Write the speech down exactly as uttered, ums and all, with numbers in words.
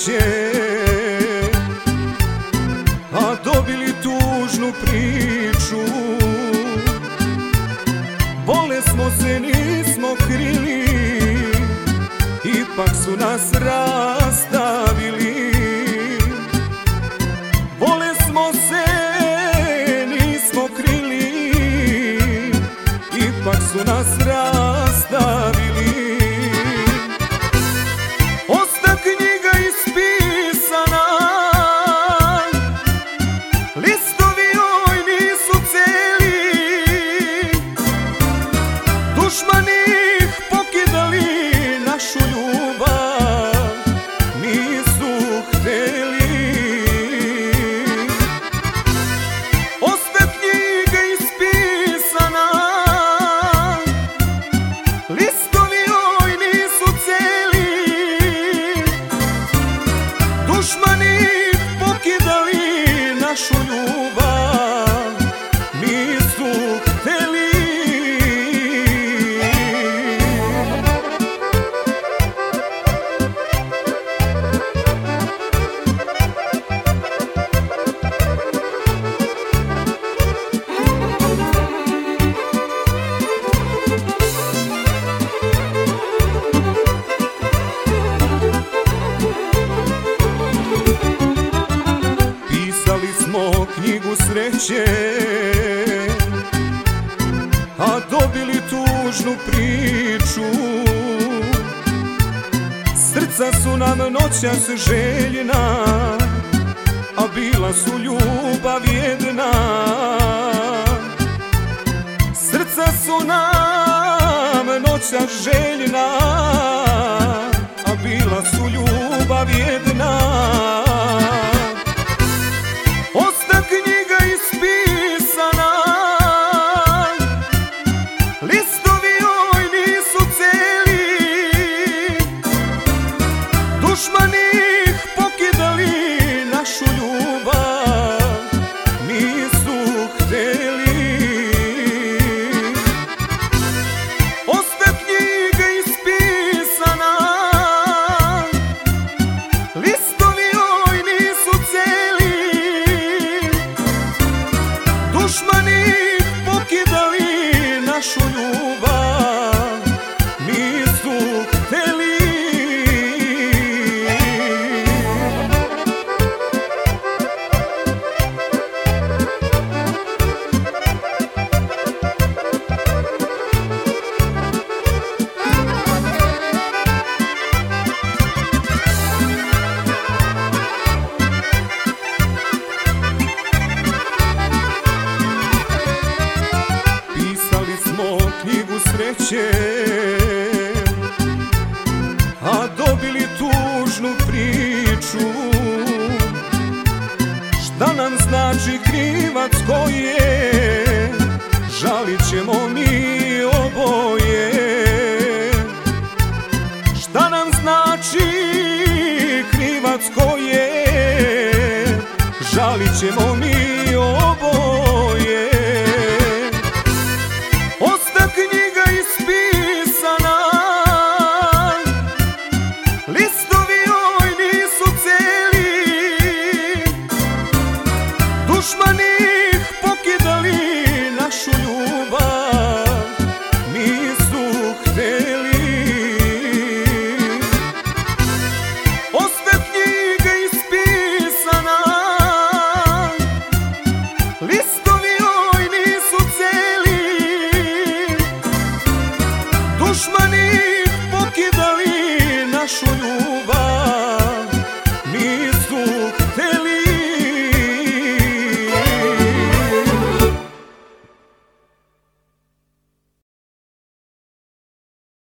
sreće, a dobili tužnu priču. Vole smo se, nismo krili, ipak su nas rastavili. Vole smo se, nismo krili, ipak su nas rastavili. Osta knjiga ispisana, listovi joj nisu celi, dušmani ih pokidali, našu ljubav nisu hteli. Osta knjiga ispisana, listovi joj nisu celi, dušmani ih pokidali, našu ljubav nisu hteli. Pisali smo knjigu sreće, a dobili tužnu priču. Srca su nam noćas željna, a bila su ljubav jedna. Srca su nam noćas željna, a bila su ljubav jedna. Osta knjiga ispisana, listovi joj nisu celi, dušmani ih pokidali, našu ljubav nisu hteli. Osta knjiga ispisana, listovi joj nisu celi, dušmani ih pokidali, našu ljubav nisu hteli. Pisali smo knjigu sreće, a dobili tužnu priču. Šta nam znači krivac ko je, žalit ćemo mi oboje. Šta nam znači krivac ko je, žalit ćemo mi oboje. Osta knjiga ispisana, listovi joj nisu celi, dušmani ih pokidali, našu ljubav nisu hteli. Osta knjiga ispisana, listovi joj nisu celi, dušmani ih pokidali, našu ljubav